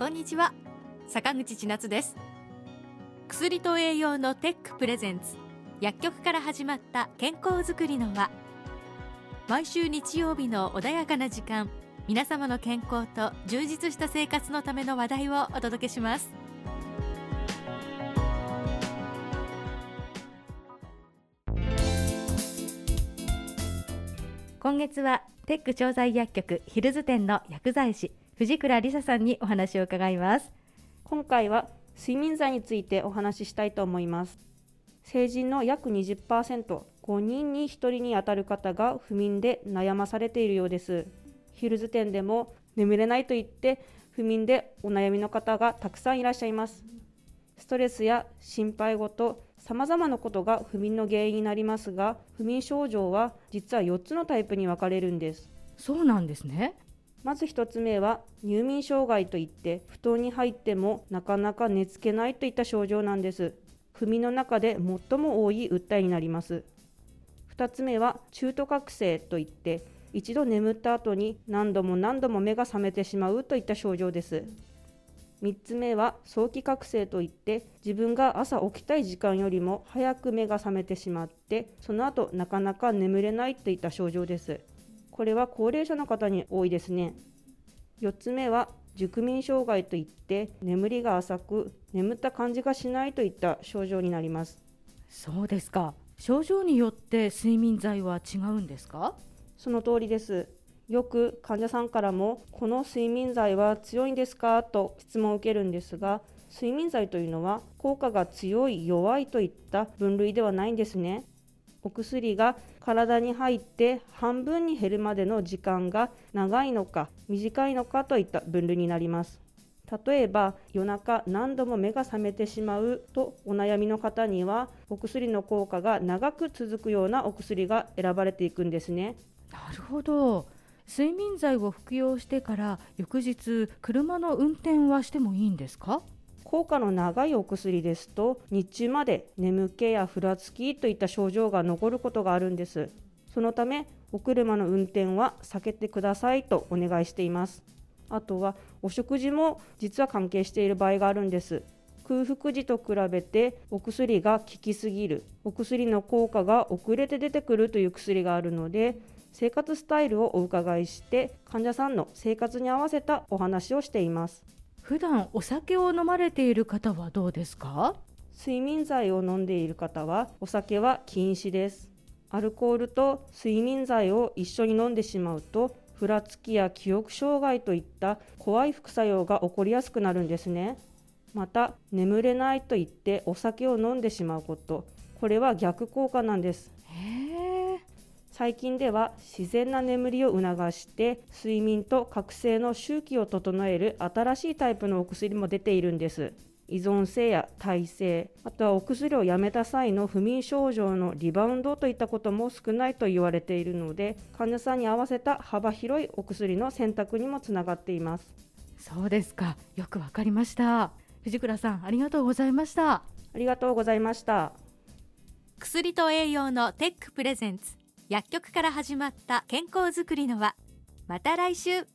こんにちは、坂口千夏です。薬と栄養のテックプレゼンツ、薬局から始まった健康づくりの輪。毎週日曜日の穏やかな時間、皆様の健康と充実した生活のための話題をお届けします。今月はテック調剤薬局ヒルズ店の薬剤師藤倉理沙さんにお話を伺います。 今回は睡眠剤についてお話ししたいと思います。成人の約 20%、5人に1人にあたる方が不眠で悩まされているようです。ヒルズ店でも眠れないと言って不眠でお悩みの方がたくさんいらっしゃいます。ストレスや心配事、様々なことが不眠の原因になりますが、不眠症状は実は4つのタイプに分かれるんです。 そうなんですね。 まず1つ目は入眠障害といって、布団に入ってもなかなか寝つけないといった症状なんです。不眠の中で最も多い訴えになります。2つ目は中途覚醒といって、一度眠った後に何度も目が覚めてしまうといった症状です。3つ目は早期覚醒といって、自分が朝起きたい時間よりも早く目が覚めてしまって、その後なかなか眠れないといった症状です。これは高齢者の方に多いですね。4つ目は熟眠障害といって、眠りが浅く眠った感じがしないといった症状になります。 そうですか。症状によって睡眠剤は違うんですか？ その通りです。よく患者さんからも、この睡眠剤は強いんですかと質問を受けるんですが、睡眠剤というのは効果が強い弱いといった分類ではないんですね。お薬が体に入って半分に減るまでの時間が長いのか短いのかといった分類になります。例えば夜中何度も目が覚めてしまうとお悩みの方には、お薬の効果が長く続くようなお薬が選ばれていくんですね。 なるほど。睡眠剤を服用してから翌日車の運転はしてもいいんですか？ 効果の長いお薬ですと、日中まで眠気やふらつきといった症状が残ることがあるんです。そのためお車の運転は避けてくださいとお願いしています。あとはお食事も実は関係している場合があるんです。空腹時と比べてお薬が効きすぎる、お薬の効果が遅れて出てくるという薬があるので、生活スタイルをお伺いして患者さんの生活に合わせたお話をしています。 普段お酒を飲まれている方はどうですか？ 睡眠剤を飲んでいる方はお酒は禁止です。アルコールと睡眠剤を一緒に飲んでしまうと、ふらつきや記憶障害といった怖い副作用が起こりやすくなるんですね。また眠れないと言ってお酒を飲んでしまうこと、これは逆効果なんです。最近では自然な眠りを促して睡眠と覚醒の周期を整える新しいタイプのお薬も出ているんです。依存性や耐性、あとはお薬をやめた際の不眠症状のリバウンドといったことも少ないと言われているので、患者さんに合わせた幅広いお薬の選択にもつながっています。 そうですか。よくわかりました。藤倉さん、ありがとうございました。 ありがとうございました。 薬と栄養のテックプレゼンツ、薬局から始まった健康づくりの輪。また来週。